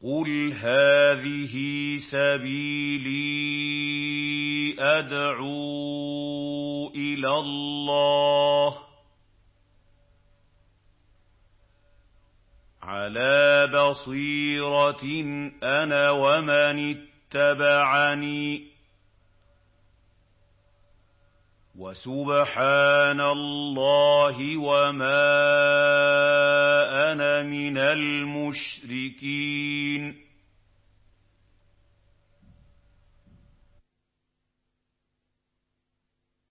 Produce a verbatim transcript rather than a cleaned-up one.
قُلْ هَٰذِهِ سَبِيلِي أَدْعُو إِلَى اللَّهِ ۚ عَلَىٰ بَصِيرَةٍ أَنَا وَمَنِ اتَّبَعَنِي ۖ وَسُبْحَانَ اللَّهِ وَمَا أَنَا مِنَ الْمُشْرِكِينَ